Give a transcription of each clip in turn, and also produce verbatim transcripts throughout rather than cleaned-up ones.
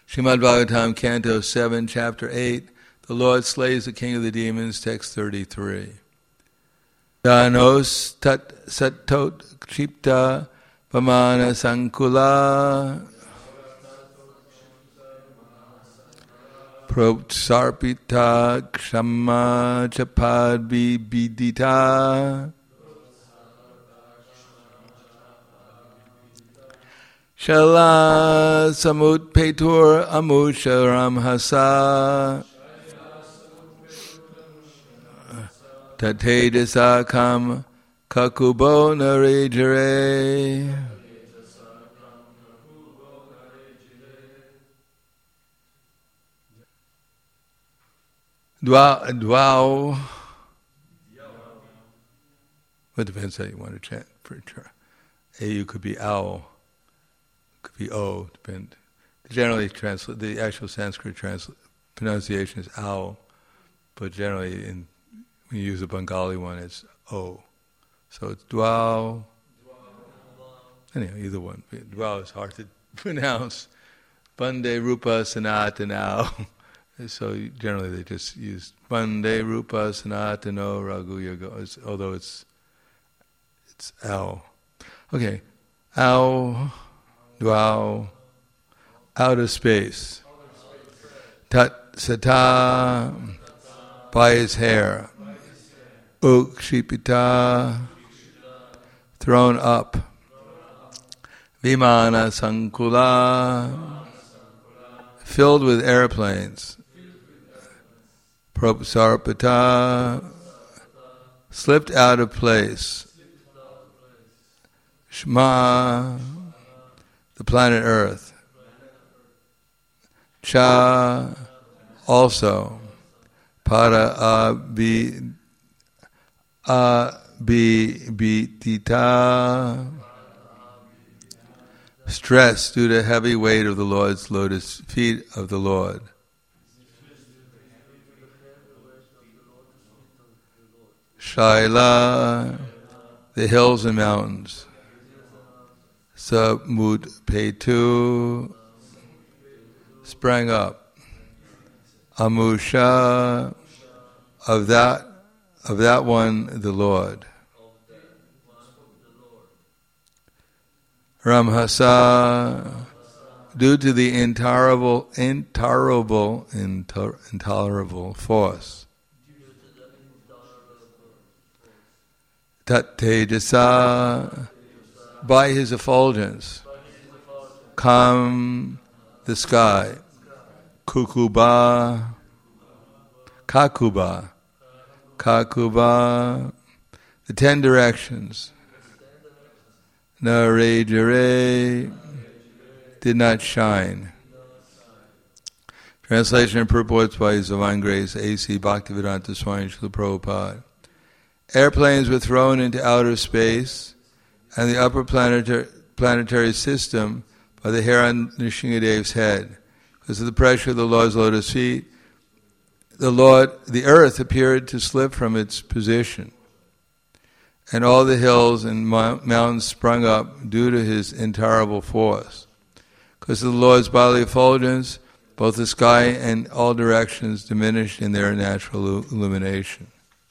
Srimad Bhagavatam, Canto seven, Chapter eight, The Lord Slays the King of the Demons, Text thirty-three. Danos tat satot kshipta pamana sankula protsarpita kshama chapad bidita Shala samut petur amusharam hasa tate desakam kakubo narejare. Dwao, dwao. Well, it depends how you want to chant for sure. A, you could be owl. Could be O, depend. Generally, translate the actual Sanskrit transla- pronunciation is owl, but generally, in, when you use a Bengali one, it's O. So it's dwao. Anyhow, either one. Dwao is hard to pronounce. Bande rupa sanatanao. So generally, they just use Bande rupa sanatano ragu yago. Although it's it's owl. Okay, owl. Dwao, outer space. Tat sata, by his hair. Ukshipita, thrown up. Vimana sankula, filled with airplanes. Propsarpita, slipped out of place. Shma, the planet Earth. Cha, also. Para abhi, abhitita, stress due to heavy weight of the Lord's lotus feet of the Lord. Shaila, the hills and mountains. Samutpetu, sprang up. Amusha, of that of that one the Lord. Ramhasa, due to the intolerable intolerable inter, intolerable force. Tat tejasa, by his effulgence, come the sky. Kukuba, Kakuba, Kakuba, the ten directions. Narejare, did not shine. Translation and purports by His Divine Grace, A C Bhaktivedanta Swami Srila Prabhupada. Airplanes were thrown into outer space and the upper planetary, planetary system by the hair on Nrsingadev's head. Because of the pressure of the Lord's lotus feet, the Lord, the earth appeared to slip from its position. And all the hills and mountains sprung up due to his intolerable force. Because of the Lord's bodily effulgence, both the sky and all directions diminished in their natural illumination.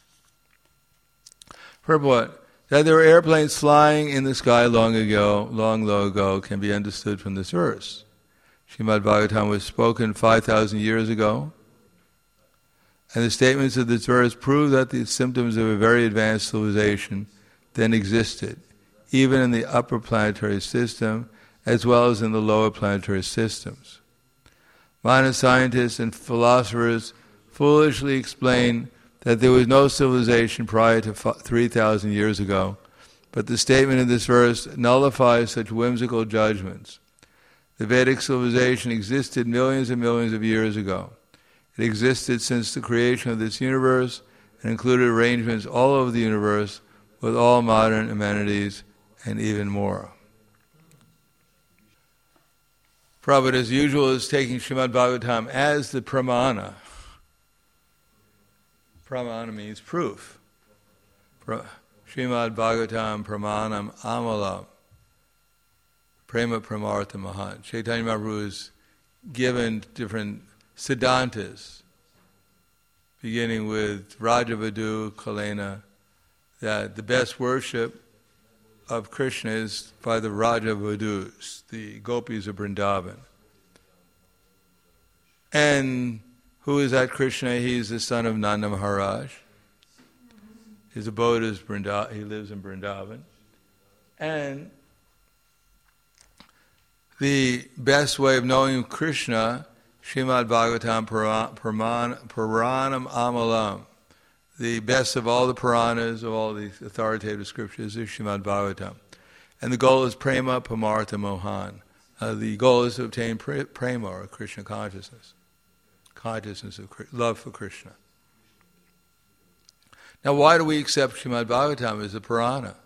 Purport: that there were airplanes flying in the sky long ago, long, long ago, can be understood from this verse. Srimad Bhagavatam was spoken five thousand years ago, and the statements of this verse prove that the symptoms of a very advanced civilization then existed, even in the upper planetary system, as well as in the lower planetary systems. Modern scientists and philosophers foolishly explain that there was no civilization prior to three thousand years ago, but the statement in this verse nullifies such whimsical judgments. The Vedic civilization existed millions and millions of years ago. It existed since the creation of this universe and included arrangements all over the universe with all modern amenities and even more. Prabhupada, as usual, is taking Srimad Bhagavatam as the pramana. Pramana means proof. Srimad Bhagavatam pramanam amalam. Prema Pramartha Mahan. Chaitanya Mahaprabhu is given different siddhantas, beginning with Rajavadu, Kalena, that the best worship of Krishna is by the Rajavadus, the gopis of Vrindavan. And who is that Krishna? He is the son of Nanda Maharaj. His abode is Vrindavan. He lives in Vrindavan. And the best way of knowing Krishna, Srimad Bhagavatam Puranam Amalam, the best of all the Puranas, of all the authoritative scriptures, is Srimad Bhagavatam. And the goal is Prema Pamartha Mohan. Uh, the goal is to obtain pre- Prema, or Krishna consciousness. Consciousness of love for Krishna. Now, why do we accept Srimad Bhagavatam as a Purana?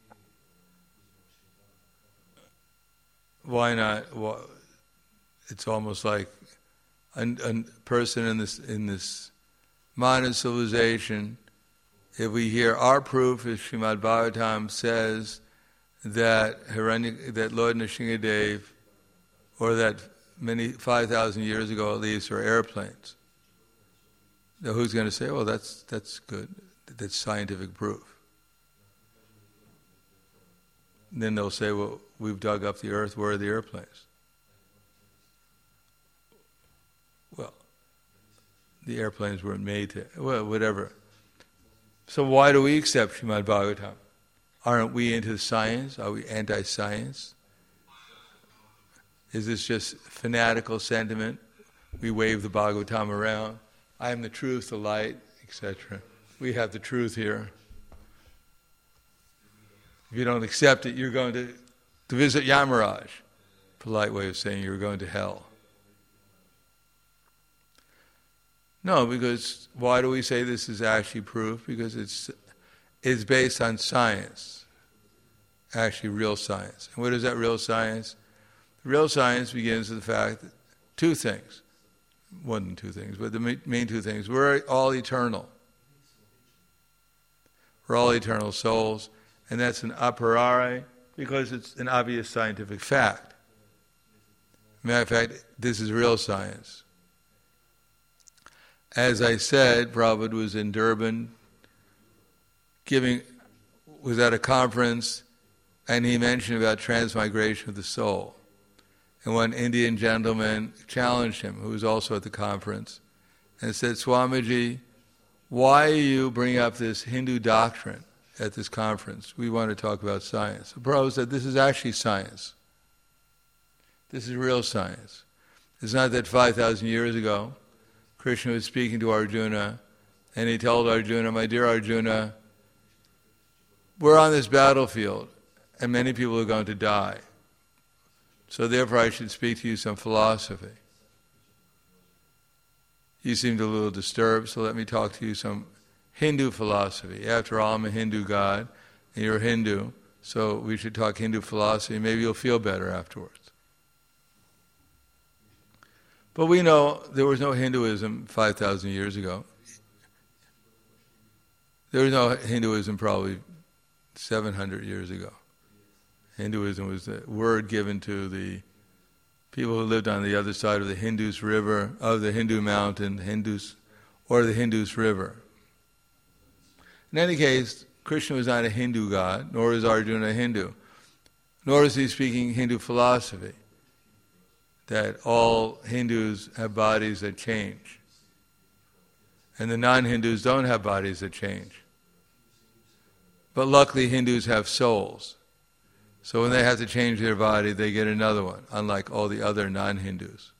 Why not? Well, it's almost like a, a person in this in this modern civilization. If we hear our proof, as Srimad Bhagavatam says that Hiranya, that Lord Nrsingadev, or that many five thousand years ago at least, were airplanes. Now, who's going to say, "Well, that's that's good. That's scientific proof"? And then they'll say, "Well, we've dug up the earth. Where are the airplanes?" Well, the airplanes weren't made to. Well, whatever. So why do we accept Srimad Bhagavatam? Aren't we into science? Are we anti-science? Is this just fanatical sentiment? We wave the Bhagavatam around. I am the truth, the light, et cetera. We have the truth here. If you don't accept it, you're going to, to visit Yamaraj. Polite way of saying you're going to hell. No, because why do we say this is actually proof? Because it's it's based on science, actually real science. And what is that real science? Real science begins with the fact that two things, more than two things, but the main two things. We're all eternal. We're all eternal souls, and that's an a priori because it's an obvious scientific fact. Matter of fact, this is real science. As I said, Prabhupada was in Durban, giving, was at a conference, and he mentioned about transmigration of the soul. And one Indian gentleman challenged him, who was also at the conference, and said, "Swamiji, why are you bringing up this Hindu doctrine at this conference? We want to talk about science." So Prabhupada said, "This is actually science. This is real science. It's not that five thousand years ago, Krishna was speaking to Arjuna, and he told Arjuna, 'My dear Arjuna, we're on this battlefield, and many people are going to die. So therefore I should speak to you some philosophy. You seemed a little disturbed, so let me talk to you some Hindu philosophy. After all, I'm a Hindu god, and you're a Hindu, so we should talk Hindu philosophy. Maybe you'll feel better afterwards.'" But we know there was no Hinduism five thousand years ago. There was no Hinduism probably seven hundred years ago. Hinduism was the word given to the people who lived on the other side of the Hindus river, of the Hindu mountain, Hindus, or the Hindus river. In any case, Krishna was not a Hindu god, nor is Arjuna a Hindu, nor is he speaking Hindu philosophy, that all Hindus have bodies that change, and the non-Hindus don't have bodies that change. But luckily Hindus have souls. So when they have to change their body, they get another one, unlike all the other non-Hindus.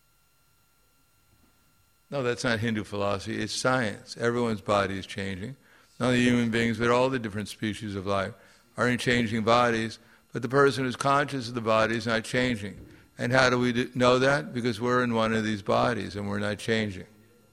No, that's not Hindu philosophy, it's science. Everyone's body is changing. Not only human beings, but all the different species of life are in changing bodies, but the person who's conscious of the body is not changing. And how do we know that? Because we're in one of these bodies and we're not changing.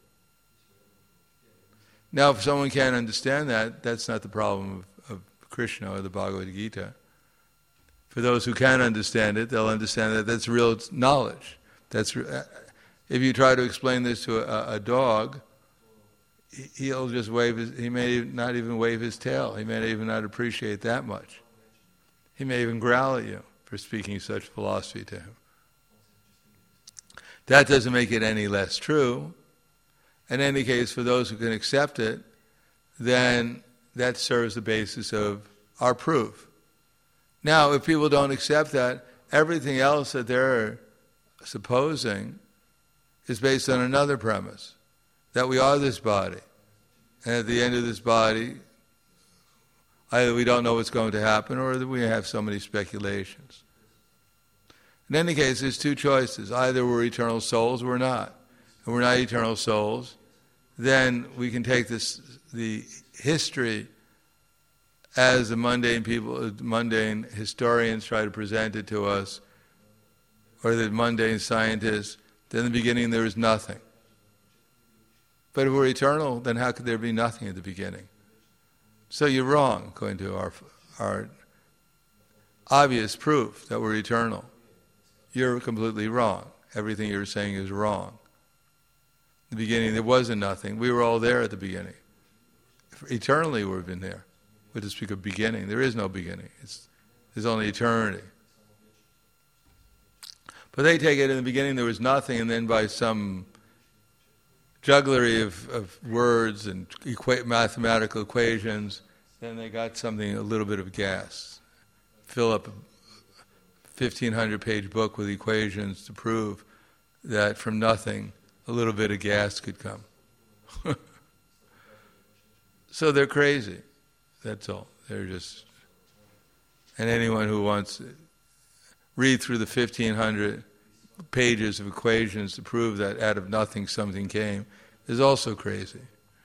Now, if someone can't understand that, that's not the problem of, of Krishna or the Bhagavad Gita. For those who can understand it, they'll understand that that's real knowledge. That's if you try to explain this to a, a dog, he'll just wave his, he may not even wave his tail. He may even not appreciate that much. He may even growl at you for speaking such philosophy to him. That doesn't make it any less true. In any case, for those who can accept it, then that serves the basis of our proof. Now, if people don't accept that, everything else that they're supposing is based on another premise, that we are this body. And at the end of this body, either we don't know what's going to happen or that we have so many speculations. In any case, there's two choices. Either we're eternal souls or we're not. If we're not eternal souls, then we can take this the history as the mundane people, mundane historians try to present it to us, or the mundane scientists, that in the beginning there was nothing. But if we're eternal, then how could there be nothing at the beginning? So you're wrong, according to our, our obvious proof that we're eternal. You're completely wrong. Everything you're saying is wrong. In the beginning there wasn't nothing. We were all there at the beginning. Eternally we've been there. We just speak of beginning. There is no beginning. It's, there's only eternity. But they take it in the beginning there was nothing, and then by some jugglery of, of words and equa- mathematical equations, then they got something, a little bit of gas. Fill up a fifteen hundred page book with equations to prove that from nothing a little bit of gas could come. So they're crazy. That's all. They're just... And anyone who wants to read through the fifteen hundred pages of equations to prove that out of nothing something came is also crazy.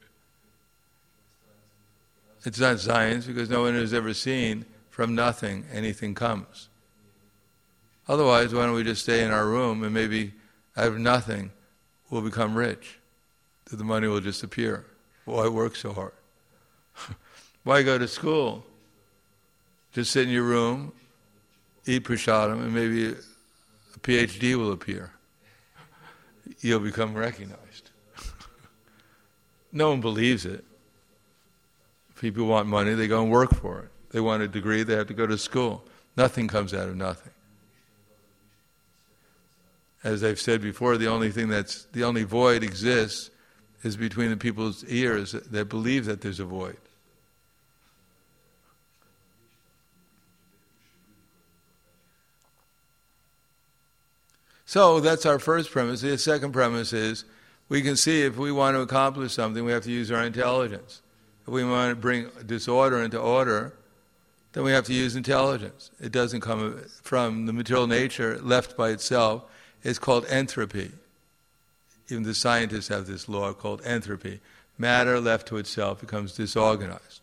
It's not science because no one has ever seen from nothing anything comes. Otherwise, why don't we just stay in our room and maybe out of nothing we'll become rich. The money will just appear. Why work so hard? Why go to school? Just sit in your room, eat prasadam, and maybe a P H D will appear. You'll become recognized. No one believes it. People want money, they go and work for it. They want a degree, they have to go to school. Nothing comes out of nothing. As I've said before, the only thing that's, the only void exists is between the people's ears that believe that there's a void. So that's our first premise. The second premise is we can see if we want to accomplish something, we have to use our intelligence. If we want to bring disorder into order, then we have to use intelligence. It doesn't come from the material nature left by itself. It's called entropy. Even the scientists have this law called entropy. Matter left to itself becomes disorganized.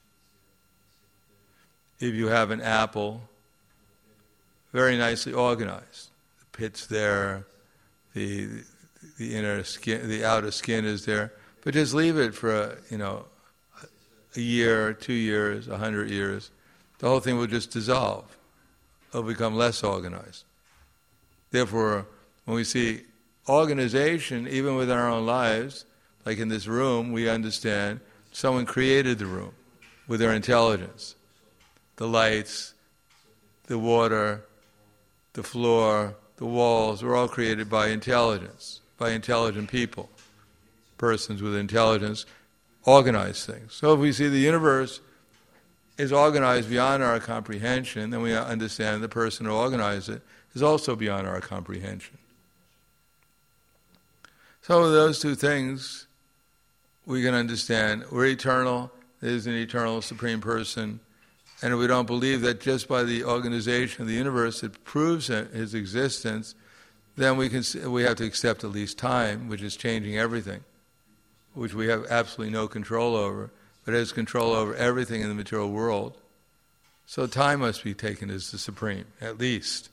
If you have an apple, very nicely organized, the pit's there, the the inner skin, the outer skin is there, but just leave it for a, you know a year, two years, a hundred years, the whole thing will just dissolve. It'll become less organized. Therefore, when we see organization, even within our own lives, like in this room, we understand someone created the room with their intelligence. The lights, the water, the floor, the walls were all created by intelligence, by intelligent people. Persons with intelligence organize things. So if we see the universe is organized beyond our comprehension, then we understand the person who organized it is also beyond our comprehension. So those two things we can understand. We're eternal, there's an eternal Supreme Person, and if we don't believe that just by the organization of the universe it proves his existence, then we can we have to accept at least time, which is changing everything, which we have absolutely no control over, but has control over everything in the material world. So time must be taken as the supreme, at least.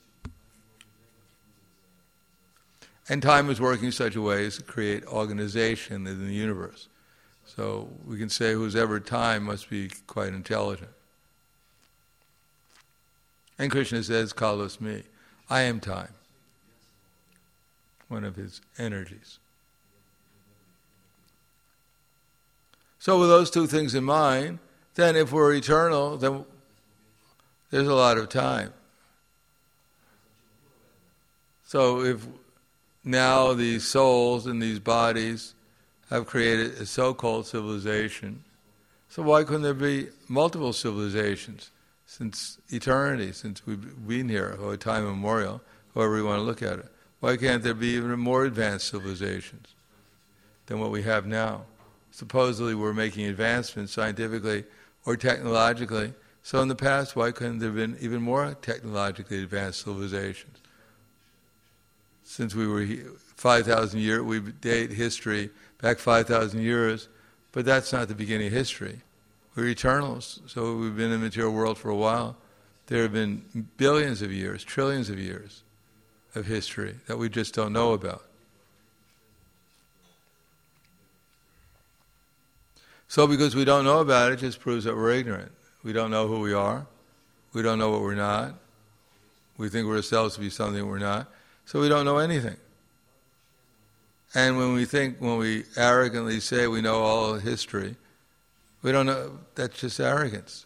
And time is working in such a way as to create organization in the universe. So we can say who's ever time must be quite intelligent. And Krishna says, Kalos me, I am time, one of his energies. So with those two things in mind, then if we're eternal, then there's a lot of time. So if now these souls in these bodies have created a so-called civilization. So why couldn't there be multiple civilizations since eternity, since we've been here, or time immemorial, however you want to look at it? Why can't there be even more advanced civilizations than what we have now? Supposedly we're making advancements scientifically or technologically. So in the past, why couldn't there have been even more technologically advanced civilizations? Since we were here, five thousand years, we date history back five thousand years, but that's not the beginning of history. We're eternals, so we've been in the material world for a while. There have been billions of years, trillions of years of history that we just don't know about. So because we don't know about it, it just proves that we're ignorant. We don't know who we are. We don't know what we're not. We think we're ourselves to be something we're not. So we don't know anything. And when we think, when we arrogantly say we know all of history, we don't know, that's just arrogance.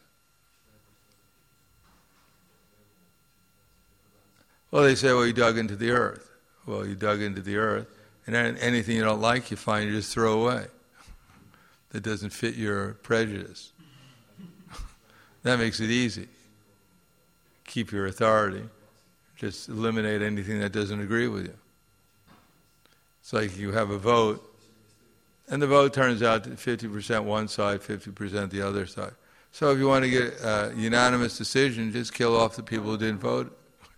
Well, they say, well, you dug into the earth. Well, you dug into the earth, and then anything you don't like, you find, you just throw away. That doesn't fit your prejudice. That makes it easy. Keep your authority. Just eliminate anything that doesn't agree with you. It's like you have a vote, and the vote turns out to fifty percent one side, fifty percent the other side. So if you want to get a unanimous decision, just kill off the people who didn't vote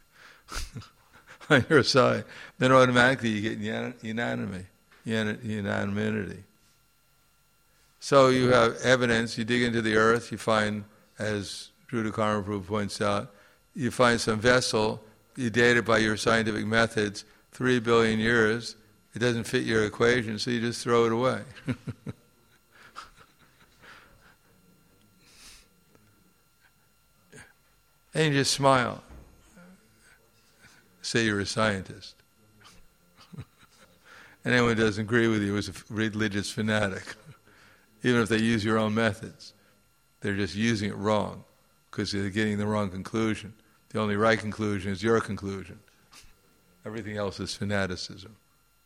on your side. Then automatically you get unanimity. unanimity. So you have evidence, you dig into the earth, you find, as Dhruta Karmaprabhu points out, you find some vessel, you date it by your scientific methods, three billion years, it doesn't fit your equation, so you just throw it away. And you just smile. Say you're a scientist. And anyone who doesn't agree with you is a religious fanatic. Even if they use your own methods. They're just using it wrong, because they're getting the wrong conclusion. The only right conclusion is your conclusion. Everything else is fanaticism.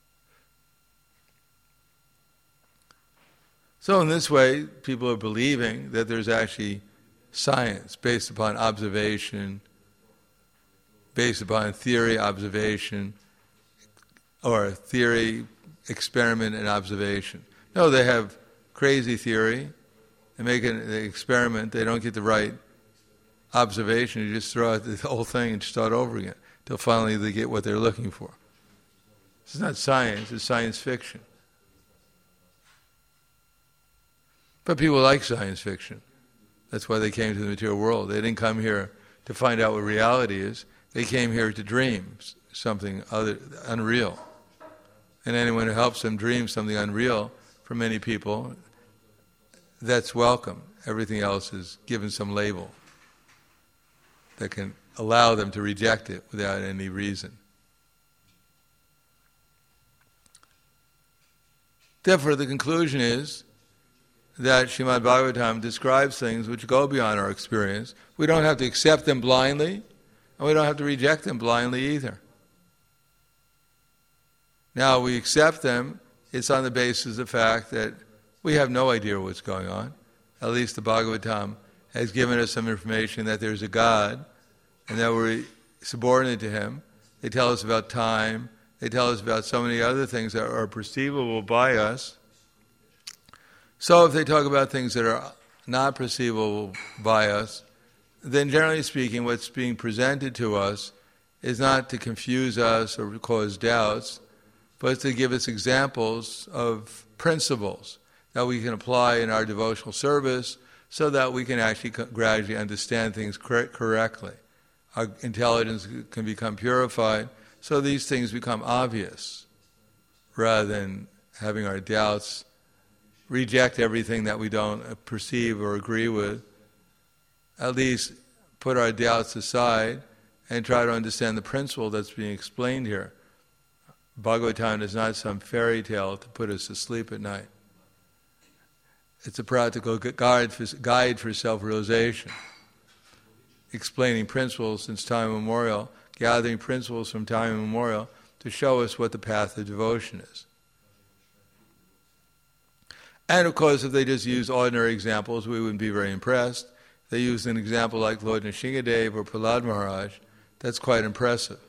So in this way, people are believing that there's actually science based upon observation, based upon theory, observation, or theory, experiment, and observation. No, they have crazy theory, they make an experiment, they don't get the right observation, you just throw out the whole thing and start over again, till finally they get what they're looking for. This is not science, it's science fiction. But people like science fiction. That's why they came to the material world. They didn't come here to find out what reality is, they came here to dream something other, unreal. And anyone who helps them dream something unreal, for many people, that's welcome. Everything else is given some label that can allow them to reject it without any reason. Therefore, the conclusion is that Srimad Bhagavatam describes things which go beyond our experience. We don't have to accept them blindly, and we don't have to reject them blindly either. Now, we accept them, it's on the basis of the fact that we have no idea what's going on. At least the Bhagavatam has given us some information that there's a God and that we're subordinate to Him. They tell us about time. They tell us about so many other things that are perceivable by us. So if they talk about things that are not perceivable by us, then generally speaking, what's being presented to us is not to confuse us or cause doubts, but to give us examples of principles that we can apply in our devotional service so that we can actually gradually understand things cor- correctly. Our intelligence can become purified, so these things become obvious, rather than having our doubts reject everything that we don't perceive or agree with. At least put our doubts aside and try to understand the principle that's being explained here. Bhagavatam is not some fairy tale to put us to sleep at night. It's a practical guide for, guide for self-realization, explaining principles since time immemorial, gathering principles from time immemorial to show us what the path of devotion is. And of course, if they just use ordinary examples, we wouldn't be very impressed. If they use an example like Lord Nrsingadev or Prahlad Maharaj, that's quite impressive.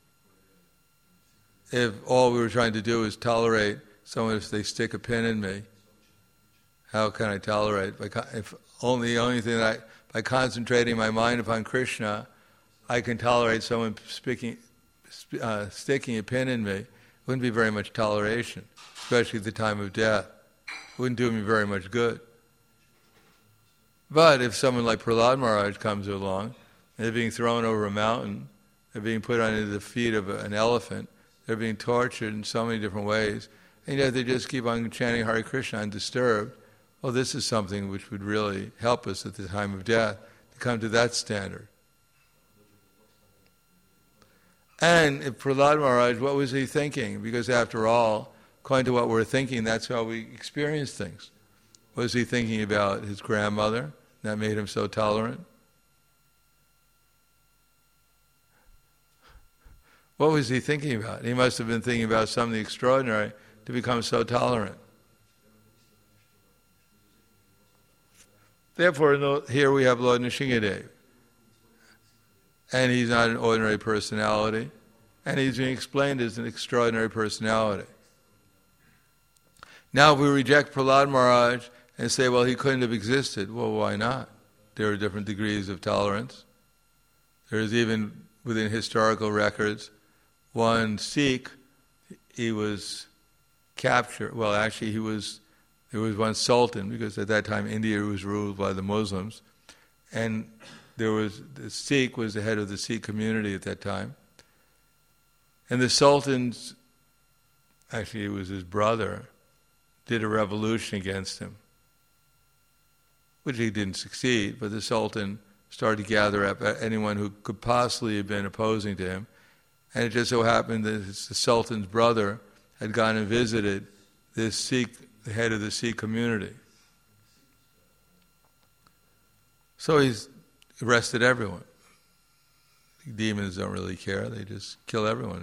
If all we were trying to do is tolerate someone, if they stick a pin in me, how can I tolerate? If only the only thing that I, by concentrating my mind upon Krishna, I can tolerate someone speaking, uh, sticking a pin in me, it wouldn't be very much toleration, especially at the time of death. It wouldn't do me very much good. But if someone like Prahlad Maharaj comes along, and they're being thrown over a mountain, they're being put under the feet of a, an elephant, they're being tortured in so many different ways, and yet they just keep on chanting Hare Krishna undisturbed, well, this is something which would really help us at the time of death to come to that standard. And if Prahlad Maharaj, what was he thinking? Because after all, according to what we're thinking, that's how we experience things. Was he thinking about his grandmother? That made him so tolerant? What was he thinking about? He must have been thinking about something extraordinary to become so tolerant. Therefore, here we have Lord Nrsingadev. And he's not an ordinary personality. And he's being explained as an extraordinary personality. Now, if we reject Prahlad Maharaj and say, well, he couldn't have existed, well, why not? There are different degrees of tolerance. There is even, within historical records, one Sikh, he was captured, well, actually, he was, there was one sultan, because at that time India was ruled by the Muslims, and there was, the Sikh was the head of the Sikh community at that time, and the sultan's, actually it was his brother, did a revolution against him, which he didn't succeed, but the Sultan started to gather up anyone who could possibly have been opposing to him, and it just so happened that the Sultan's brother had gone and visited this Sikh, the head of the Sikh community. So he's arrested everyone. Demons don't really care, they just kill everyone.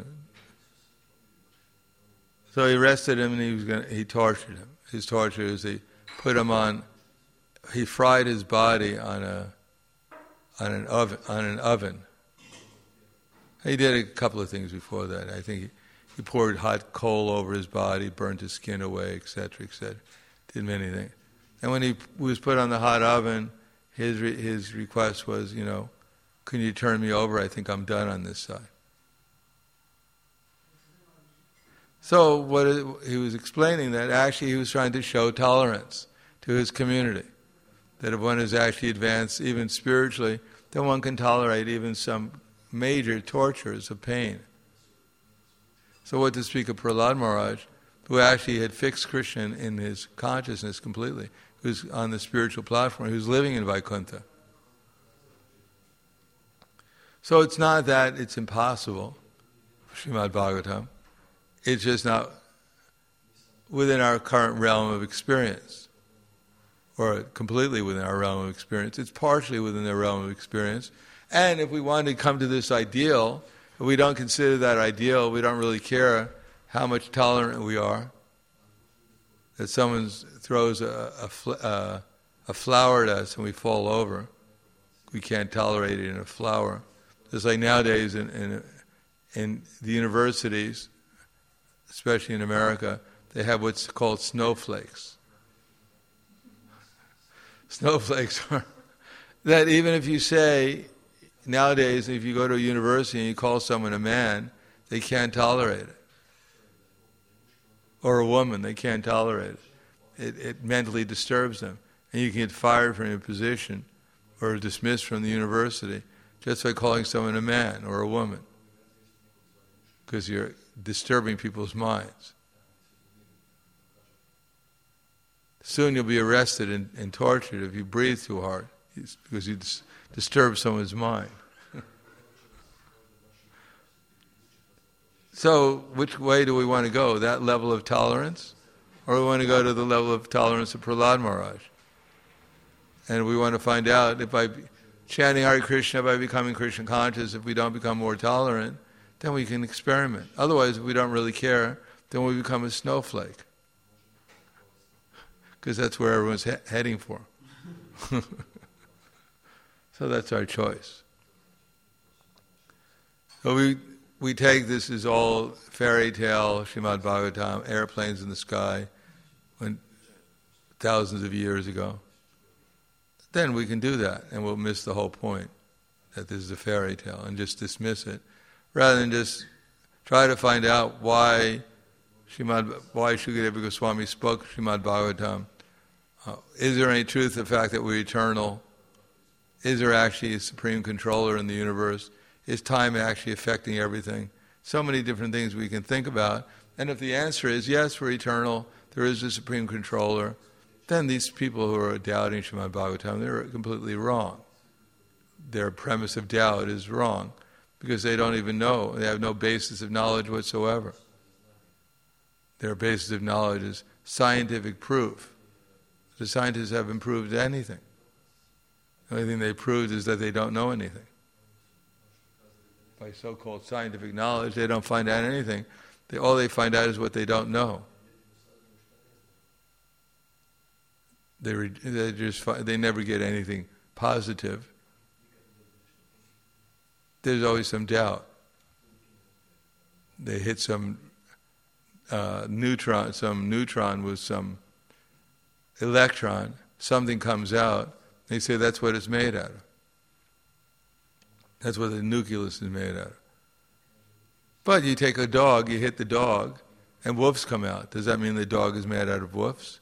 So he arrested him and he was going he tortured him. His torture is he put him on, he fried his body on a on an oven on an oven. He did a couple of things before that. I think he, he poured hot coal over his body, burned his skin away, et cetera, et cetera. Did many things. And when he was put on the hot oven, his re, his request was, you know, can you turn me over? I think I'm done on this side. So what it, he was explaining that actually he was trying to show tolerance to his community. That if one is actually advanced, even spiritually, then one can tolerate even some major tortures of pain. So what to speak of Prahlad Maharaj, who actually had fixed Krishna in his consciousness completely, who's on the spiritual platform, who's living in Vaikuntha. So it's not that it's impossible, Srimad Bhagavatam. It's just not within our current realm of experience, or completely within our realm of experience. It's partially within the realm of experience. And if we want to come to this ideal, if we don't consider that ideal, we don't really care how much tolerant we are. That someone throws a, a, fl- uh, a flower at us and we fall over, we can't tolerate it in a flower. Just like nowadays in, in, in the universities, especially in America, they have what's called snowflakes. Snowflakes are that even if you say, nowadays, if you go to a university and you call someone a man, they can't tolerate it. Or a woman, they can't tolerate it. It, it mentally disturbs them. And you can get fired from your position or dismissed from the university just by calling someone a man or a woman, because you're disturbing people's minds. Soon you'll be arrested and, and tortured if you breathe too hard, because you dis- disturb someone's mind. So which way do we want to go? That level of tolerance? Or we want to go to the level of tolerance of Prahlad Maharaj? And we want to find out if by chanting Hare Krishna, by becoming Krishna conscious, if we don't become more tolerant, then we can experiment. Otherwise, if we don't really care, then we become a snowflake. Because that's where everyone's he- heading for. So that's our choice. So we we take this as all fairy tale, Srimad Bhagavatam, airplanes in the sky, when thousands of years ago. Then we can do that, and we'll miss the whole point, that this is a fairy tale, and just dismiss it, rather than just try to find out why Srimad, why Shukadeva Goswami spoke Srimad Bhagavatam. Uh, is there any truth to the fact that we're eternal? Is there actually a supreme controller in the universe? Is time actually affecting everything? So many different things we can think about. And if the answer is yes, we're eternal, there is a supreme controller, then these people who are doubting Srimad Bhagavatam, they're completely wrong. Their premise of doubt is wrong, because they don't even know, they have no basis of knowledge whatsoever. Their basis of knowledge is scientific proof. The scientists haven't proved anything. The only thing they proved is that they don't know anything. By so-called scientific knowledge, they don't find out anything. They, all they find out is what they don't know. They, re, they just find, they never get anything positive. There's always some doubt. They hit some uh, neutron, some neutron with some electron. Something comes out. They say that's what it's made out of. That's what the nucleus is made out of. But you take a dog, you hit the dog, and woofs come out. Does that mean the dog is made out of woofs?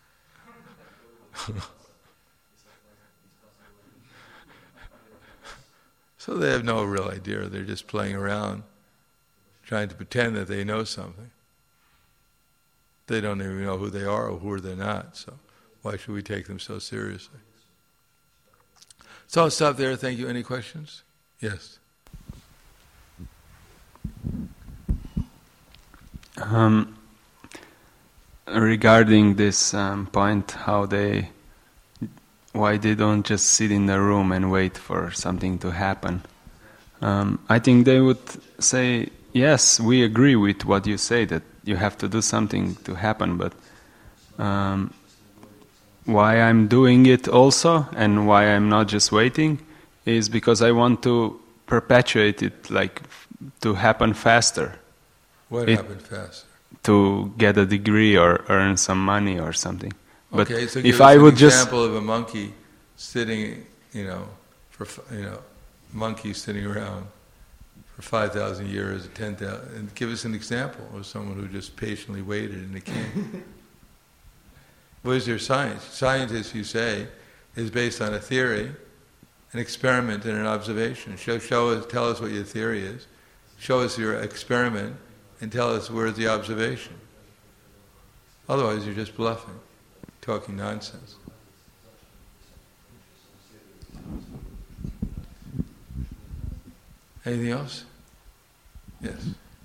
So they have no real idea. They're just playing around, trying to pretend that they know something. They don't even know who they are or who they're not, so why should we take them so seriously? So I'll stop there. Thank you. Any questions? Yes. Um, regarding this um, point, how they, why they don't just sit in the room and wait for something to happen. Um, I think they would say, yes, we agree with what you say, that you have to do something to happen, but um, why I'm doing it also, and why I'm not just waiting, is because I want to perpetuate it, like to happen faster. What it, happened faster? To get a degree or earn some money or something. But okay, so if give I us would an just example of a monkey sitting, you know, for you know, monkey sitting around for five thousand years, ten thousand, and give us an example of someone who just patiently waited and it came. What is your science? Scientists, you say, is based on a theory, an experiment, and an observation. Show, show us, tell us what your theory is. Show us your experiment, and tell us where's the observation. Otherwise, you're just bluffing, talking nonsense. Anything else? Yes.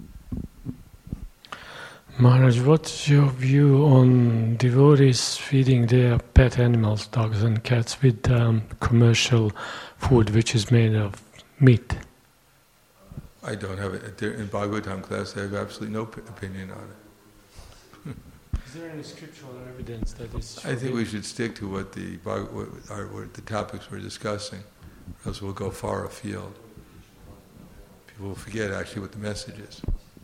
Maharaj, what's your view on devotees feeding their pet animals, dogs and cats, with um, commercial food which is made of meat? I don't have it. In Bhagavatam class, I have absolutely no p- opinion on it. Is there any scriptural evidence that is... I think we should stick to what the Bhag- what our, what the topics we're discussing, or else we'll go far afield. People will forget actually what the message is.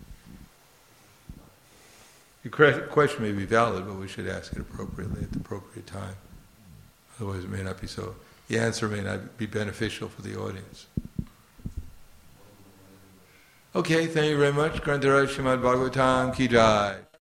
Your question may be valid, but we should ask it appropriately at the appropriate time. Otherwise it may not be so, the answer may not be beneficial for the audience. Okay, thank you very much. Grantaraj Srimad Bhagavatam Ki Jai.